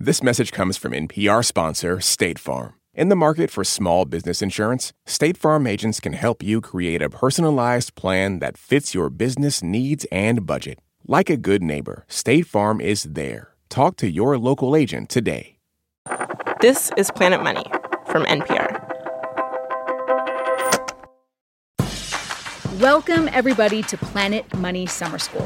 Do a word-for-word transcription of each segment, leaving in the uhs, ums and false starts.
This message comes from N P R sponsor State Farm. In the market for small business insurance, State Farm agents can help you create a personalized plan that fits your business needs and budget. Like a good neighbor, State Farm is there. Talk to your local agent today. This is Planet Money from N P R. Welcome, everybody, to Planet Money Summer School.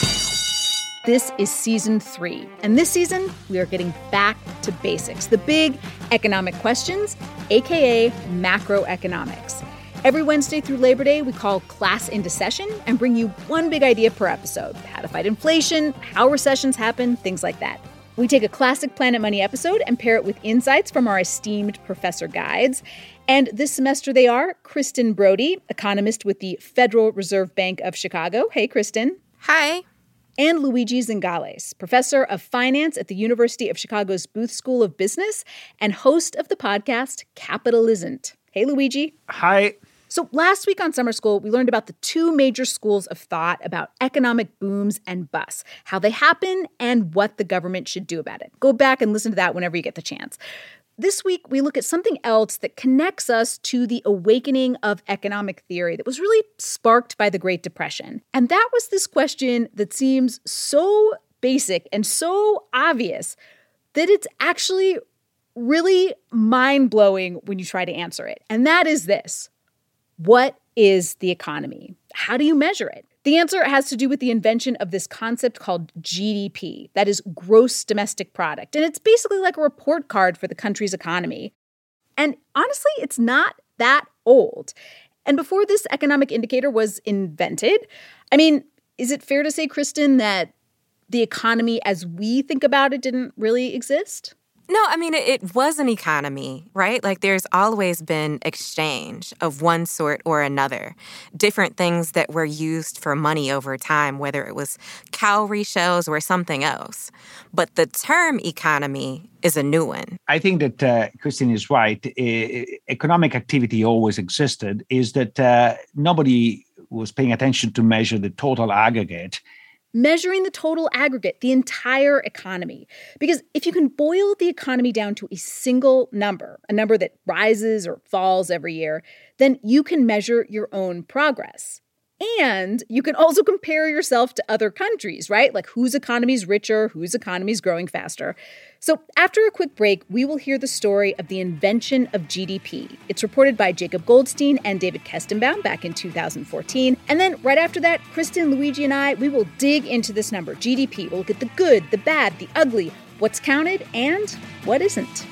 This is season three, and this season, we are getting back to basics, the big economic questions, aka macroeconomics. Every Wednesday through Labor Day, we call class into session and bring you one big idea per episode. How to fight inflation, how recessions happen, things like that. We take a classic Planet Money episode and pair it with insights from our esteemed professor guides. And this semester they are Kristen Brody, economist with the Federal Reserve Bank of Chicago. Hey, Kristen. Hi. And Luigi Zingales, professor of finance at the University of Chicago's Booth School of Business and host of the podcast Capitalisn't. Hey, Luigi. Hi. So last week on Summer School, we learned about the two major schools of thought about economic booms and busts, how they happen, and what the government should do about it. Go back and listen to that whenever you get the chance. This week, we look at something else that connects us to the awakening of economic theory that was really sparked by the Great Depression. And that was this question that seems so basic and so obvious that it's actually really mind-blowing when you try to answer it. And that is this: what is the economy? How do you measure it? The answer has to do with the invention of this concept called G D P, that is gross domestic product. And it's basically like a report card for the country's economy. And honestly, it's not that old. And before this economic indicator was invented, I mean, is it fair to say, Kristen, that the economy as we think about it didn't really exist? No, I mean, it, it was an economy, right? Like, there's always been exchange of one sort or another. Different things that were used for money over time, whether it was cowrie shells or something else. But the term economy is a new one. I think that uh, Kristen is right. Uh, economic activity always existed. Is that uh, nobody was paying attention to measure the total aggregate. Measuring the total aggregate, the entire economy. Because if you can boil the economy down to a single number, a number that rises or falls every year, then you can measure your own progress. And you can also compare yourself to other countries, right? Like whose economy is richer, whose economy is growing faster. So after a quick break, we will hear the story of the invention of G D P. It's reported by Jacob Goldstein and David Kestenbaum back in two thousand fourteen. And then right after that, Kristen, Luigi, and I, we will dig into this number, G D P. We'll look at the good, the bad, the ugly, what's counted, and what isn't.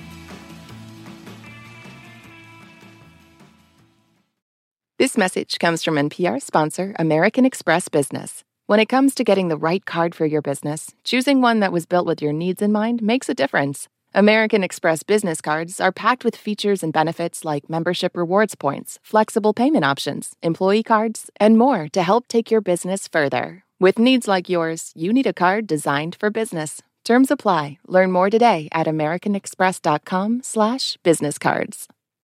This message comes from N P R sponsor American Express Business. When it comes to getting the right card for your business, choosing one that was built with your needs in mind makes a difference. American Express Business cards are packed with features and benefits like membership rewards points, flexible payment options, employee cards, and more to help take your business further. With needs like yours, you need a card designed for business. Terms apply. Learn more today at americanexpress.com slash business cards.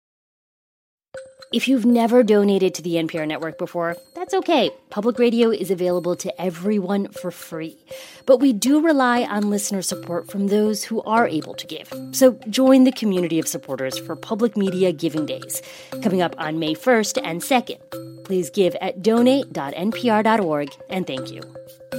If you've never donated to the N P R network before, that's okay. Public radio is available to everyone for free. But we do rely on listener support from those who are able to give. So join the community of supporters for Public Media Giving Days, coming up on May first and second. Please give at donate dot n p r dot org, and thank you.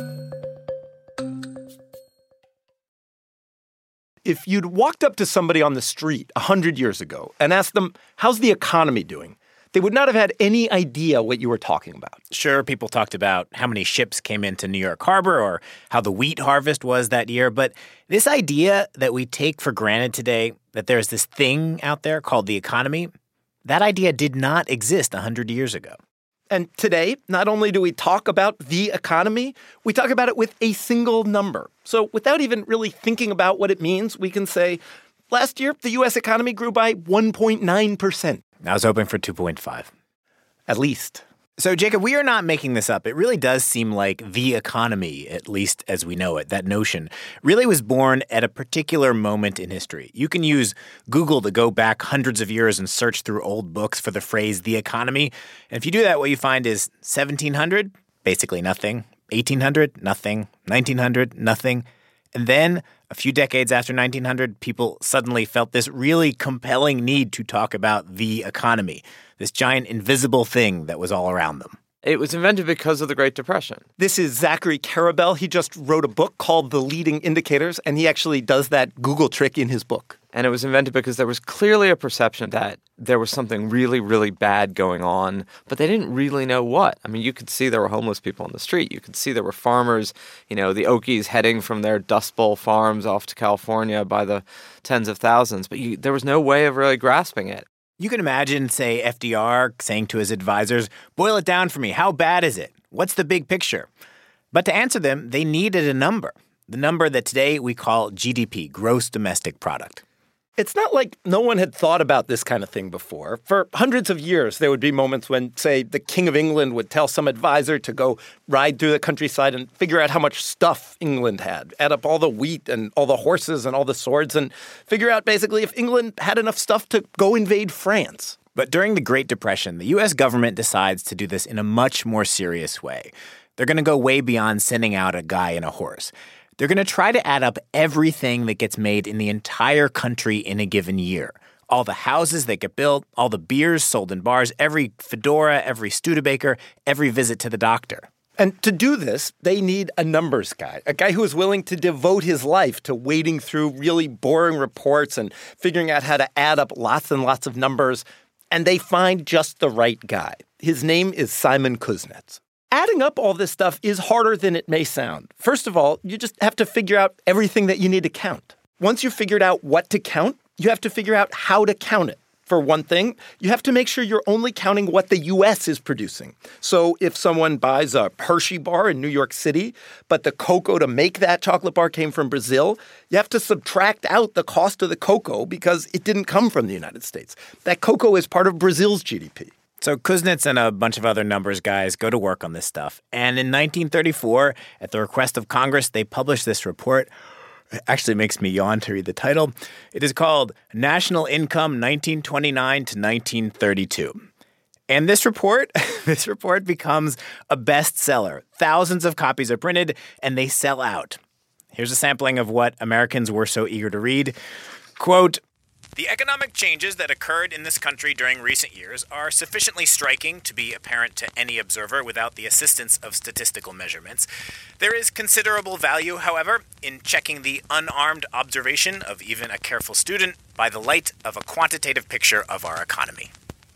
If you'd walked up to somebody on the street one hundred years ago and asked them, how's the economy doing? They would not have had any idea what you were talking about. Sure, people talked about how many ships came into New York Harbor or how the wheat harvest was that year. But this idea that we take for granted today, that there's this thing out there called the economy, that idea did not exist one hundred years ago. And today, not only do we talk about the economy, we talk about it with a single number. So without even really thinking about what it means, we can say, last year, the U S economy grew by one point nine percent. I was hoping for two point five. At least. So, Jacob, we are not making this up. It really does seem like the economy, at least as we know it, that notion, really was born at a particular moment in history. You can use Google to go back hundreds of years and search through old books for the phrase the economy. And if you do that, what you find is seventeen hundred, basically nothing. eighteen hundred, nothing. nineteen hundred, nothing. And then, a few decades after nineteen hundred, people suddenly felt this really compelling need to talk about the economy, this giant invisible thing that was all around them. It was invented because of the Great Depression. This is Zachary Karabell. He just wrote a book called The Leading Indicators, and he actually does that Google trick in his book. And it was invented because there was clearly a perception that there was something really, really bad going on, but they didn't really know what. I mean, you could see there were homeless people on the street. You could see there were farmers, you know, the Okies heading from their Dust Bowl farms off to California by the tens of thousands, but you, there was no way of really grasping it. You can imagine, say, F D R saying to his advisors, boil it down for me. How bad is it? What's the big picture? But to answer them, they needed a number, the number that today we call G D P, gross domestic product. It's not like no one had thought about this kind of thing before. For hundreds of years, there would be moments when, say, the King of England would tell some advisor to go ride through the countryside and figure out how much stuff England had, add up all the wheat and all the horses and all the swords, and figure out basically if England had enough stuff to go invade France. But during the Great Depression, the U S government decides to do this in a much more serious way. They're going to go way beyond sending out a guy and a horse. They're going to try to add up everything that gets made in the entire country in a given year. All the houses that get built, all the beers sold in bars, every fedora, every Studebaker, every visit to the doctor. And to do this, they need a numbers guy, a guy who is willing to devote his life to wading through really boring reports and figuring out how to add up lots and lots of numbers. And they find just the right guy. His name is Simon Kuznets. Adding up all this stuff is harder than it may sound. First of all, you just have to figure out everything that you need to count. Once you've figured out what to count, you have to figure out how to count it. For one thing, you have to make sure you're only counting what the U S is producing. So if someone buys a Hershey bar in New York City, but the cocoa to make that chocolate bar came from Brazil, you have to subtract out the cost of the cocoa because it didn't come from the United States. That cocoa is part of Brazil's G D P. So Kuznets and a bunch of other numbers guys go to work on this stuff. And in nineteen thirty-four, at the request of Congress, they published this report. It actually makes me yawn to read the title. It is called National Income nineteen twenty-nine to nineteen thirty-two. And this report, this report becomes a bestseller. Thousands of copies are printed, and they sell out. Here's a sampling of what Americans were so eager to read. Quote, the economic changes that occurred in this country during recent years are sufficiently striking to be apparent to any observer without the assistance of statistical measurements. There is considerable value, however, in checking the unarmed observation of even a careful student by the light of a quantitative picture of our economy.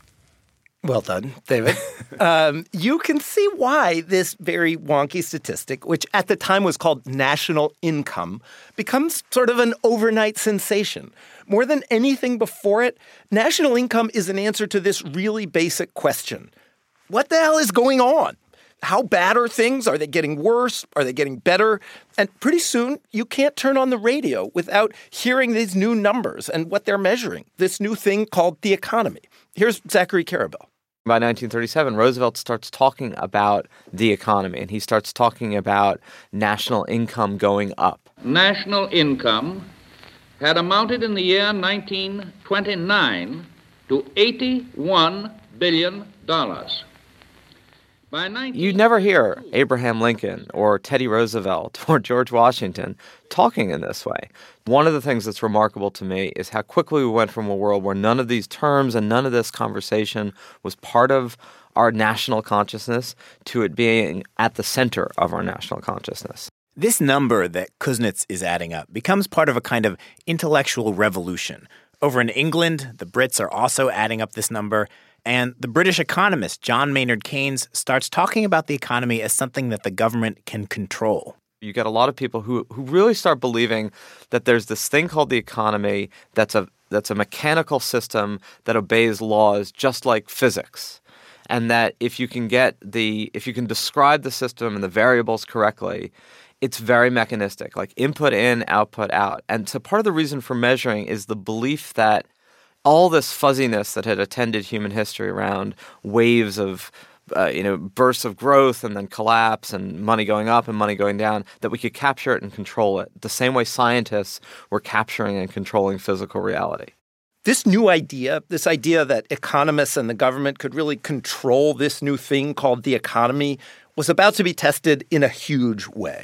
Well done, David. um, you can see why this very wonky statistic, which at the time was called national income, becomes sort of an overnight sensation. More than anything before it, national income is an answer to this really basic question. What the hell is going on? How bad are things? Are they getting worse? Are they getting better? And pretty soon, you can't turn on the radio without hearing these new numbers and what they're measuring, this new thing called the economy. Here's Zachary Karabell. By nineteen thirty-seven, Roosevelt starts talking about the economy, and he starts talking about national income going up. National income had amounted in the year nineteen twenty-nine to eighty-one billion dollars. By nineteen- You never hear Abraham Lincoln or Teddy Roosevelt or George Washington talking in this way. One of the things that's remarkable to me is how quickly we went from a world where none of these terms and none of this conversation was part of our national consciousness to it being at the center of our national consciousness. This number that Kuznets is adding up becomes part of a kind of intellectual revolution. Over in England, the Brits are also adding up this number, and the British economist John Maynard Keynes starts talking about the economy as something that the government can control. You get a lot of people who, who really start believing that there's this thing called the economy that's a that's a mechanical system that obeys laws just like physics. And that if you can get the if you can describe the system and the variables correctly, it's very mechanistic, like input in, output out. And so part of the reason for measuring is the belief that all this fuzziness that had attended human history around waves of Uh, you know, bursts of growth and then collapse and money going up and money going down, that we could capture it and control it, the same way scientists were capturing and controlling physical reality. This new idea, this idea that economists and the government could really control this new thing called the economy, was about to be tested in a huge way.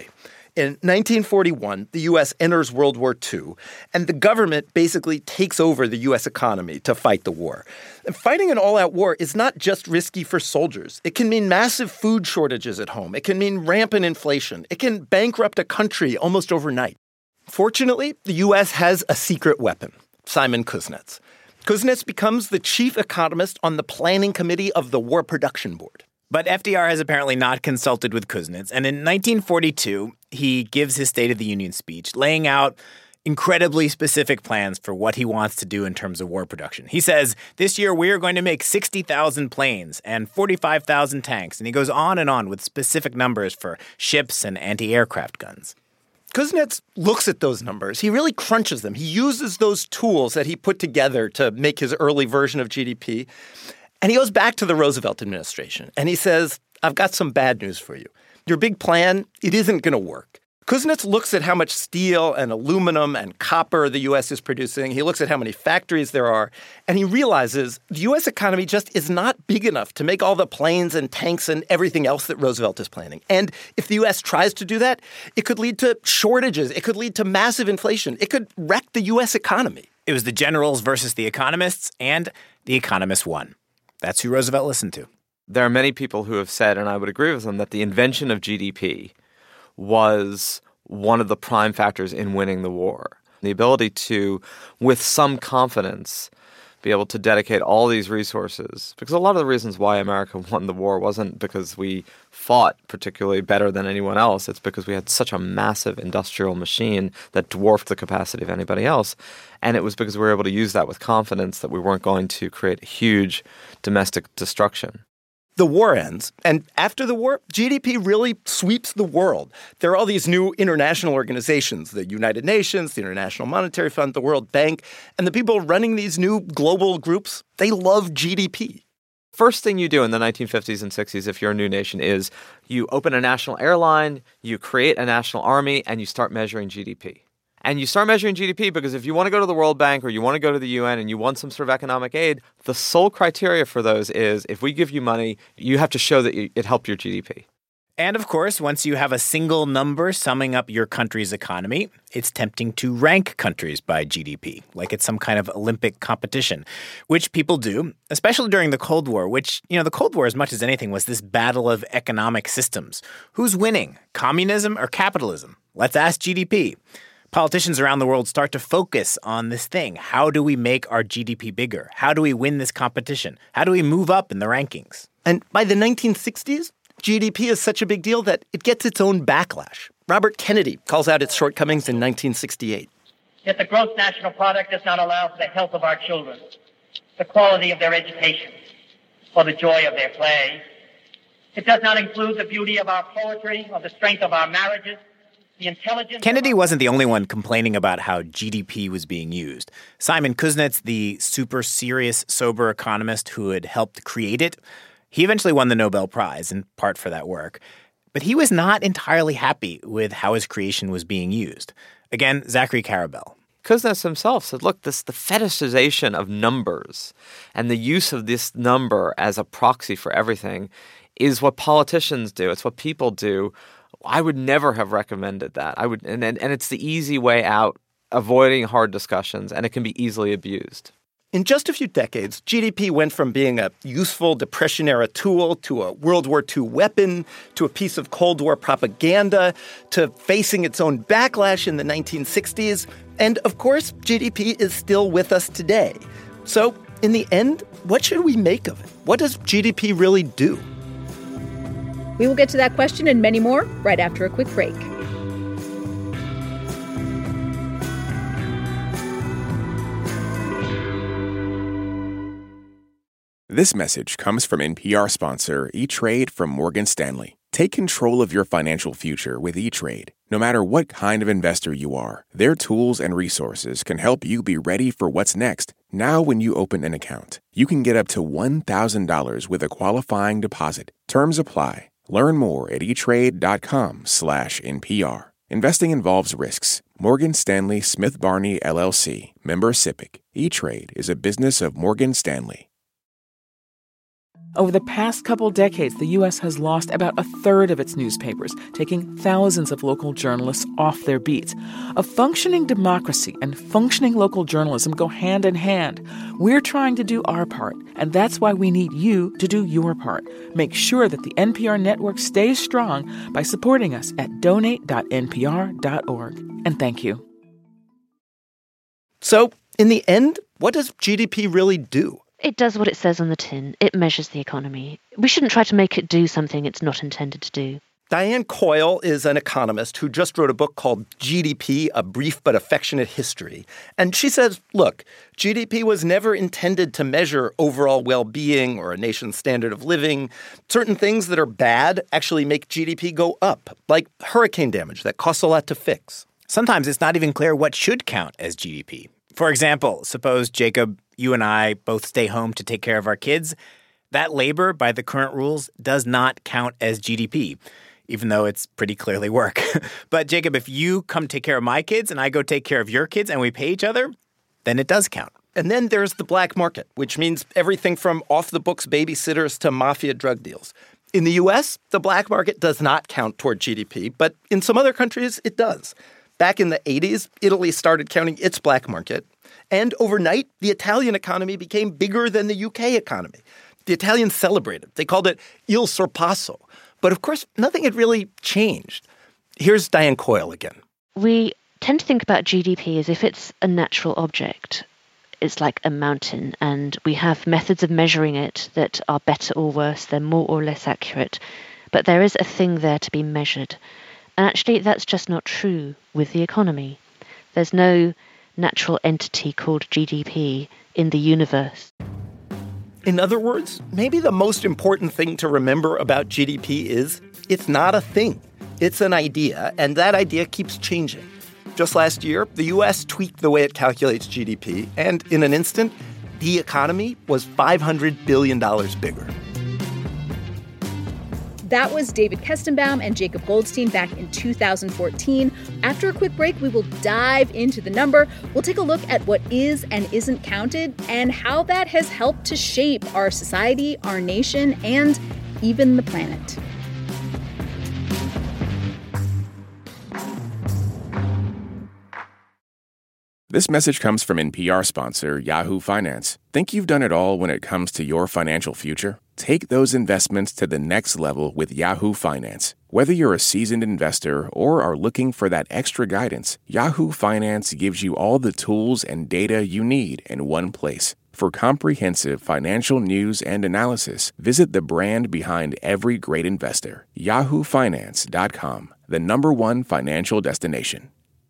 In nineteen forty-one, the U S enters World War Two, and the government basically takes over the U S economy to fight the war. And fighting an all-out war is not just risky for soldiers. It can mean massive food shortages at home. It can mean rampant inflation. It can bankrupt a country almost overnight. Fortunately, the U S has a secret weapon, Simon Kuznets. Kuznets becomes the chief economist on the planning committee of the War Production Board. But F D R has apparently not consulted with Kuznets, and in nineteen forty-two, he gives his State of the Union speech, laying out incredibly specific plans for what he wants to do in terms of war production. He says, this year we are going to make sixty thousand planes and forty-five thousand tanks, and he goes on and on with specific numbers for ships and anti-aircraft guns. Kuznets looks at those numbers. He really crunches them. He uses those tools that he put together to make his early version of G D P. And he goes back to the Roosevelt administration, and he says, I've got some bad news for you. Your big plan, it isn't going to work. Kuznets looks at how much steel and aluminum and copper the U S is producing. He looks at how many factories there are, and he realizes the U S economy just is not big enough to make all the planes and tanks and everything else that Roosevelt is planning. And if the U S tries to do that, it could lead to shortages. It could lead to massive inflation. It could wreck the U S economy. It was the generals versus the economists, and the economists won. That's who Roosevelt listened to. There are many people who have said, and I would agree with them, that the invention of G D P was one of the prime factors in winning the war. The ability to, with some confidence, be able to dedicate all these resources. Because a lot of the reasons why America won the war wasn't because we fought particularly better than anyone else. It's because we had such a massive industrial machine that dwarfed the capacity of anybody else. And it was because we were able to use that with confidence that we weren't going to create huge domestic destruction. The war ends, and after the war, G D P really sweeps the world. There are all these new international organizations, the United Nations, the International Monetary Fund, the World Bank, and the people running these new global groups, they love G D P. First thing you do in the nineteen fifties and sixties if you're a new nation is you open a national airline, you create a national army, and you start measuring G D P. And you start measuring G D P because if you want to go to the World Bank or you want to go to the U N and you want some sort of economic aid, the sole criteria for those is if we give you money, you have to show that it helped your G D P. And of course, once you have a single number summing up your country's economy, it's tempting to rank countries by G D P, like it's some kind of Olympic competition, which people do, especially during the Cold War, which, you know, the Cold War, as much as anything, was this battle of economic systems. Who's winning, communism or capitalism? Let's ask G D P. Politicians around the world start to focus on this thing. How do we make our G D P bigger? How do we win this competition? How do we move up in the rankings? And by the nineteen sixties, G D P is such a big deal that it gets its own backlash. Robert Kennedy calls out its shortcomings in nineteen sixty-eight. Yet the gross national product does not allow for the health of our children, the quality of their education, or the joy of their play. It does not include the beauty of our poetry or the strength of our marriages. Kennedy wasn't the only one complaining about how G D P was being used. Simon Kuznets, the super serious, sober economist who had helped create it, he eventually won the Nobel Prize, in part for that work. But he was not entirely happy with how his creation was being used. Again, Zachary Karabell. Kuznets himself said, look, this the fetishization of numbers and the use of this number as a proxy for everything is what politicians do. It's what people do. I would never have recommended that. I would, and, and and it's the easy way out, avoiding hard discussions, and it can be easily abused. In just a few decades, G D P went from being a useful Depression-era tool to a World War Two weapon, to a piece of Cold War propaganda, to facing its own backlash in the nineteen sixties. And of course, G D P is still with us today. So, in the end, what should we make of it? What does G D P really do? We will get to that question and many more right after a quick break. This message comes from N P R sponsor E-Trade from Morgan Stanley. Take control of your financial future with E-Trade. No matter what kind of investor you are, their tools and resources can help you be ready for what's next. Now when you open an account, you can get up to one thousand dollars with a qualifying deposit. Terms apply. Learn more at etrade.com slash NPR. Investing involves risks. Morgan Stanley Smith Barney, L L C. Member SIPC. E-Trade is a business of Morgan Stanley. Over the past couple decades, the U S has lost about a third of its newspapers, taking thousands of local journalists off their beats. A functioning democracy and functioning local journalism go hand in hand. We're trying to do our part, and that's why we need you to do your part. Make sure that the N P R network stays strong by supporting us at donate dot n p r dot org. And thank you. So, in the end, what does G D P really do? It does what it says on the tin. It measures the economy. We shouldn't try to make it do something it's not intended to do. Diane Coyle is an economist who just wrote a book called G D P, A Brief But Affectionate History. And she says, look, G D P was never intended to measure overall well-being or a nation's standard of living. Certain things that are bad actually make G D P go up, like hurricane damage that costs a lot to fix. Sometimes it's not even clear what should count as G D P. For example, suppose, Jacob, you and I both stay home to take care of our kids. That labor, by the current rules, does not count as G D P, even though it's pretty clearly work. But, Jacob, if you come take care of my kids and I go take care of your kids and we pay each other, then it does count. And then there's the black market, which means everything from off-the-books babysitters to mafia drug deals. In the U S, the black market does not count toward G D P, but in some other countries, it does. Back in the eighties, Italy started counting its black market. And overnight, the Italian economy became bigger than the U K economy. The Italians celebrated. They called it Il Sorpasso. But of course, nothing had really changed. Here's Diane Coyle again. We tend to think about G D P as if it's a natural object. It's like a mountain, and we have methods of measuring it that are better or worse. They're more or less accurate. But there is a thing there to be measured. And actually, that's just not true with the economy. There's no natural entity called G D P in the universe. In other words, maybe the most important thing to remember about G D P is it's not a thing. It's an idea, and that idea keeps changing. Just last year, the U S tweaked the way it calculates G D P, and in an instant, the economy was five hundred billion dollars bigger. That was David Kestenbaum and Jacob Goldstein back in two thousand fourteen. After a quick break, we will dive into the number. We'll take a look at what is and isn't counted and how that has helped to shape our society, our nation, and even the planet. This message comes from N P R sponsor Yahoo Finance. Think you've done it all when it comes to your financial future? Take those investments to the next level with Yahoo Finance. Whether you're a seasoned investor or are looking for that extra guidance, Yahoo Finance gives you all the tools and data you need in one place. For comprehensive financial news and analysis, visit the brand behind every great investor, yahoo finance dot com, the number one financial destination.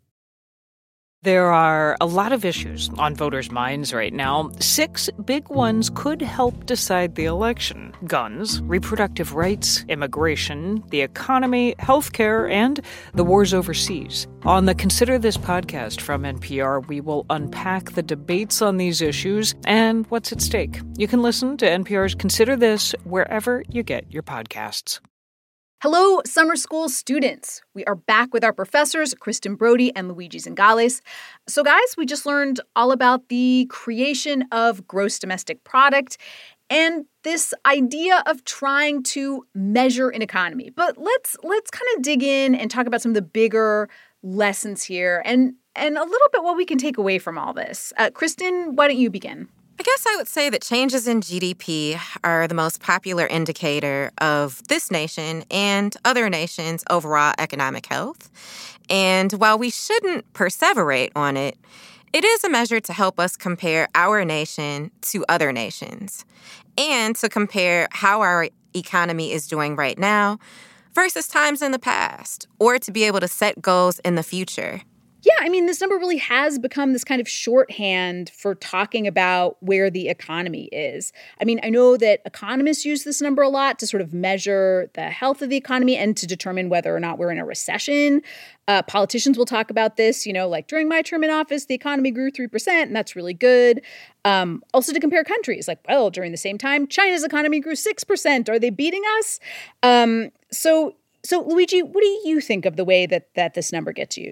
There are a lot of issues on voters' minds right now. Six big ones could help decide the election: guns, reproductive rights, immigration, the economy, healthcare, and the wars overseas. On the Consider This podcast from N P R, we will unpack the debates on these issues and what's at stake. You can listen to N P R's Consider This wherever you get your podcasts. Hello, summer school students. We are back with our professors, Kristen Brody and Luigi Zingales. So, guys, we just learned all about the creation of gross domestic product and this idea of trying to measure an economy. But let's let's kind of dig in and talk about some of the bigger lessons here and, and a little bit what we can take away from all this. Uh, Kristen, why don't you begin? I guess I would say that changes in G D P are the most popular indicator of this nation and other nations' overall economic health. And while we shouldn't perseverate on it, it is a measure to help us compare our nation to other nations and to compare how our economy is doing right now versus times in the past, or to be able to set goals in the future. Yeah, I mean, this number really has become this kind of shorthand for talking about where the economy is. I mean, I know that economists use this number a lot to sort of measure the health of the economy and to determine whether or not we're in a recession. Uh, politicians will talk about this, you know, like during my term in office, the economy grew three percent, and that's really good. Um, also to compare countries, like, well, during the same time, China's economy grew six percent. Are they beating us? Um, so, so Luigi, what do you think of the way that that this number gets used?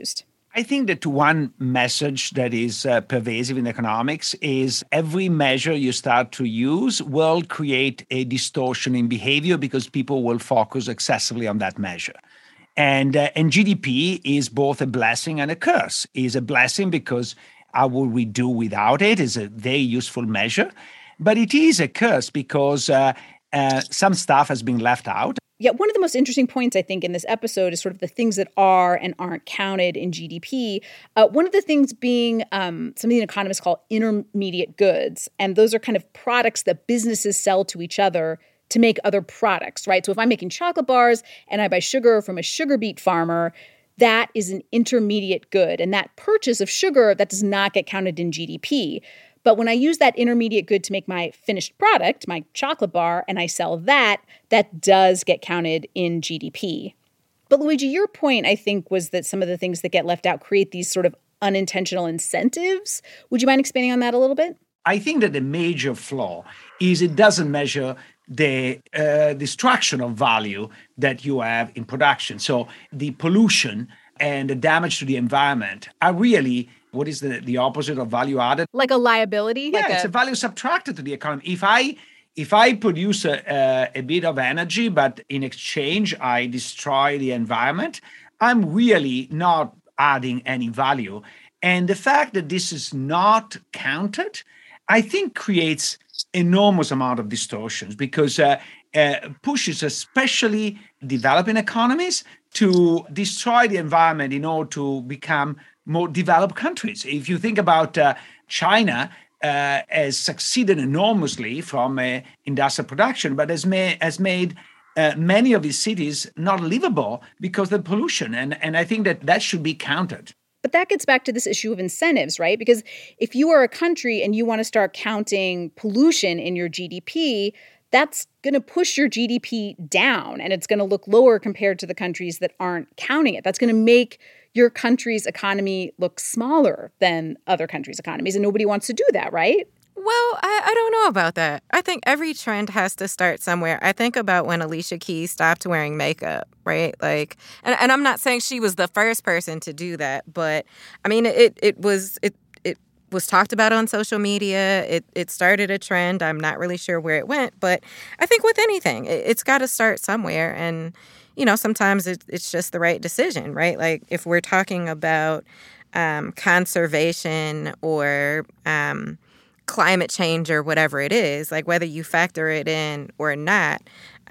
I think that one message that is uh, pervasive in economics is every measure you start to use will create a distortion in behavior because people will focus excessively on that measure. And, uh, and G D P is both a blessing and a curse. It is a blessing because how would we do without it? It's a very useful measure. But it is a curse because uh, uh, some stuff has been left out. Yeah, one of the most interesting points, I think, in this episode is sort of the things that are and aren't counted in G D P. Uh, one of the things being um, something economists call intermediate goods. And those are kind of products that businesses sell to each other to make other products, right? So if I'm making chocolate bars and I buy sugar from a sugar beet farmer, that is an intermediate good. And that purchase of sugar, that does not get counted in G D P. But when I use that intermediate good to make my finished product, my chocolate bar, and I sell that, that does get counted in G D P. But Luigi, your point, I think, was that some of the things that get left out create these sort of unintentional incentives. Would you mind expanding on that a little bit? I think that the major flaw is it doesn't measure the uh, destruction of value that you have in production. So the pollution and the damage to the environment are really, what is the, the opposite of value added? Like a liability? Yeah, like it's a... a value subtracted to the economy. If I if I produce a, a, a bit of energy, but in exchange I destroy the environment, I'm really not adding any value. And the fact that this is not counted, I think creates enormous amount of distortions because uh, uh, pushes especially developing economies to destroy the environment in order to become more developed countries. If you think about uh, China, uh, has succeeded enormously from uh, industrial production, but has made has made uh, many of these cities not livable because of the pollution, and and I think that that should be counted. But that gets back to this issue of incentives, right? Because if you are a country and you want to start counting pollution in your G D P, that's going to push your G D P down and it's going to look lower compared to the countries that aren't counting it. That's going to make your country's economy look smaller than other countries' economies. And nobody wants to do that, right? Well, I, I don't know about that. I think every trend has to start somewhere. I think about when Alicia Keys stopped wearing makeup, right? Like, and, and I'm not saying she was the first person to do that, but I mean, it it was it it was talked about on social media. It it started a trend. I'm not really sure where it went, but I think with anything, it, it's got to start somewhere. And you know, sometimes it, it's just the right decision, right? Like if we're talking about um, conservation or um, climate change or whatever it is, like whether you factor it in or not,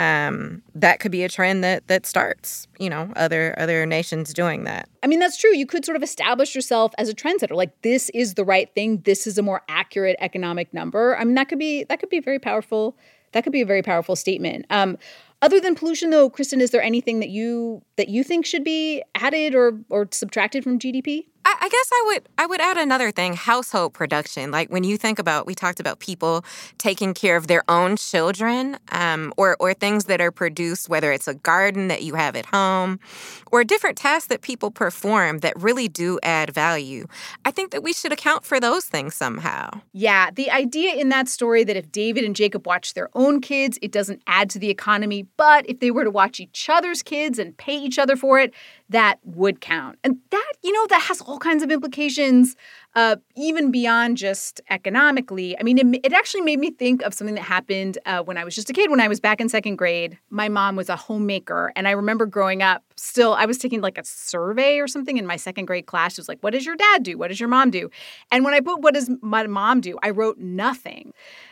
um, that could be a trend that that starts, you know, other other nations doing that. I mean, that's true. You could sort of establish yourself as a trendsetter. Like, this is the right thing. This is a more accurate economic number. I mean, that could be that could be very powerful. That could be a very powerful statement. Um, other than pollution, though, Kristen, is there anything that you that you think should be added or or subtracted from G D P? I, I guess I would I would add another thing, household production. Like when you think about, we talked about people taking care of their own children um, or, or things that are produced, whether it's a garden that you have at home or different tasks that people perform that really do add value. I think that we should account for those things somehow. Yeah, the idea in that story that if David and Jacob watch their own kids, it doesn't add to the economy. But if they were to watch each other's kids and pay each other for it, that would count. And that, you know, that has all kinds of implications, uh, even beyond just economically. I mean, it, it actually made me think of something that happened uh, when I was just a kid. When I was back in second grade, my mom was a homemaker. And I remember growing up, still, I was taking like a survey or something in my second grade class. It was like, what does your dad do? What does your mom do? And when I put, what does my mom do? I wrote nothing.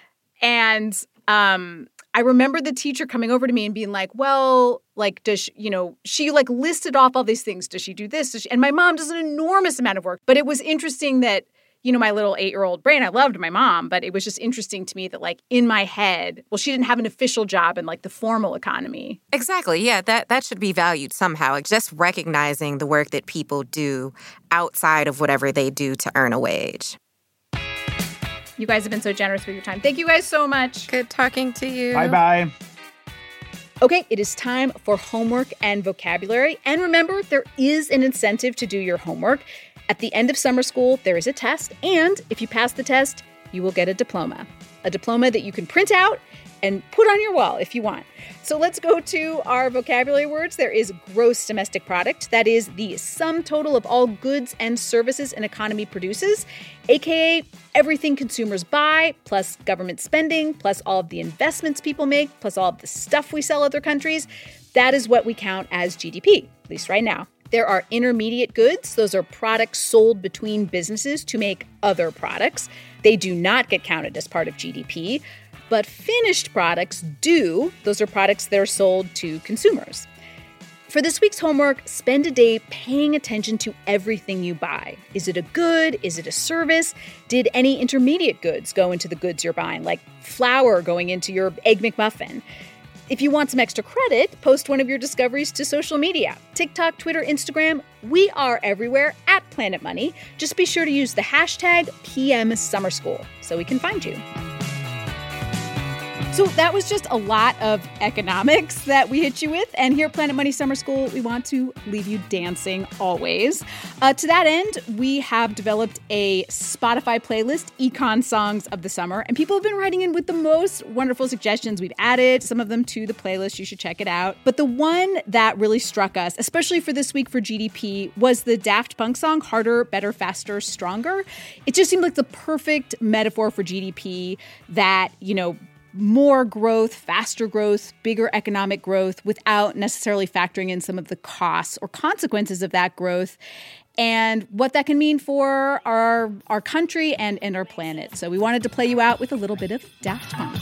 And um, I remember the teacher coming over to me and being like, well, like, does she, you know, she like listed off all these things. Does she do this? Does she? And my mom does an enormous amount of work. But it was interesting that, you know, my little eight-year-old brain, I loved my mom, but it was just interesting to me that like in my head, well, she didn't have an official job in like the formal economy. Exactly. Yeah, that, that should be valued somehow. Like just recognizing the work that people do outside of whatever they do to earn a wage. You guys have been so generous with your time. Thank you guys so much. Good talking to you. Bye-bye. Okay, it is time for homework and vocabulary. And remember, there is an incentive to do your homework. At the end of summer school, there is a test. And if you pass the test, you will get a diploma, a diploma that you can print out and put on your wall if you want. So let's go to our vocabulary words. There is gross domestic product. That is the sum total of all goods and services an economy produces, aka everything consumers buy, plus government spending, plus all of the investments people make, plus all of the stuff we sell other countries. That is what we count as G D P, at least right now. There are intermediate goods. Those are products sold between businesses to make other products. They do not get counted as part of G D P. But finished products do. Those are products that are sold to consumers. For this week's homework, spend a day paying attention to everything you buy. Is it a good? Is it a service? Did any intermediate goods go into the goods you're buying, like flour going into your Egg McMuffin? If you want some extra credit, post one of your discoveries to social media. TikTok, Twitter, Instagram. We are everywhere at Planet Money. Just be sure to use the hashtag P M Summer School so we can find you. So that was just a lot of economics that we hit you with. And here at Planet Money Summer School, we want to leave you dancing always. Uh, to that end, we have developed a Spotify playlist, Econ Songs of the Summer. And people have been writing in with the most wonderful suggestions. We've added some of them to the playlist. You should check it out. But the one that really struck us, especially for this week for G D P, was the Daft Punk song, Harder, Better, Faster, Stronger. It just seemed like the perfect metaphor for G D P that, you know, more growth, faster growth, bigger economic growth without necessarily factoring in some of the costs or consequences of that growth and what that can mean for our our country and, and our planet. So we wanted to play you out with a little bit of Daft Punk.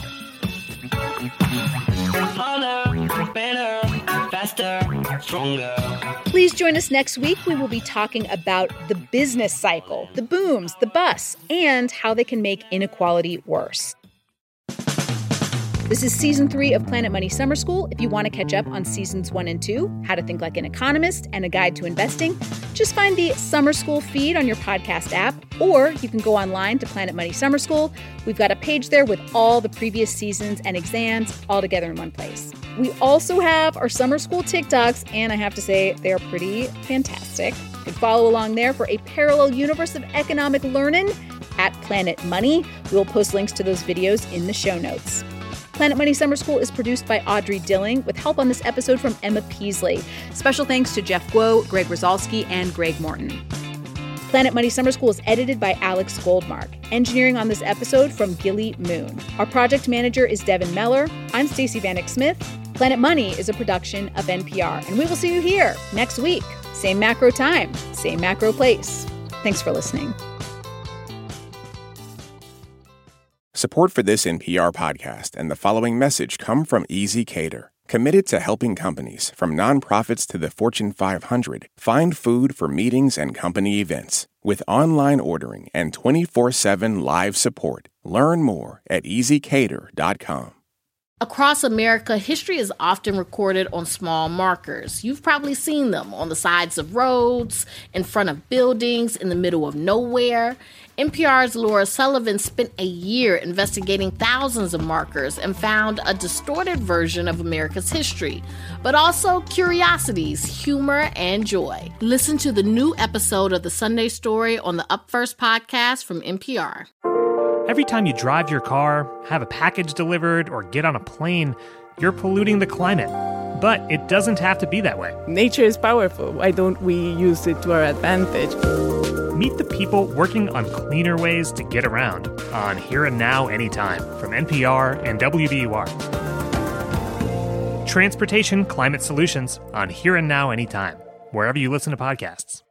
Harder, better, faster, stronger. Please join us next week. We will be talking about the business cycle, the booms, the busts, and how they can make inequality worse. This is Season three of Planet Money Summer School. If you want to catch up on Seasons one and two, How to Think Like an Economist and A Guide to Investing, just find the Summer School feed on your podcast app, or you can go online to Planet Money Summer School. We've got a page there with all the previous seasons and exams all together in one place. We also have our Summer School TikToks, and I have to say, they're pretty fantastic. You can follow along there for a parallel universe of economic learning at Planet Money. We'll post links to those videos in the show notes. Planet Money Summer School is produced by Audrey Dilling with help on this episode from Emma Peasley. Special thanks to Jeff Guo, Greg Rosalsky, and Greg Morton. Planet Money Summer School is edited by Alex Goldmark. Engineering on this episode from Gilly Moon. Our project manager is Devin Meller. I'm Stacey Vanek Smith. Planet Money is a production of N P R, and we will see you here next week. Same macro time, same macro place. Thanks for listening. Support for this N P R podcast and the following message come from ezCater, committed to helping companies, from nonprofits to the Fortune five hundred, find food for meetings and company events. With online ordering and twenty-four seven live support, learn more at easy cater dot com. Across America, history is often recorded on small markers. You've probably seen them on the sides of roads, in front of buildings, in the middle of nowhere. N P R's Laura Sullivan spent a year investigating thousands of markers and found a distorted version of America's history, but also curiosities, humor, and joy. Listen to the new episode of The Sunday Story on the Up First podcast from N P R. Every time you drive your car, have a package delivered, or get on a plane, you're polluting the climate. But it doesn't have to be that way. Nature is powerful. Why don't we use it to our advantage? Meet the people working on cleaner ways to get around on Here and Now Anytime from N P R and W B U R. Transportation Climate Solutions on Here and Now Anytime, wherever you listen to podcasts.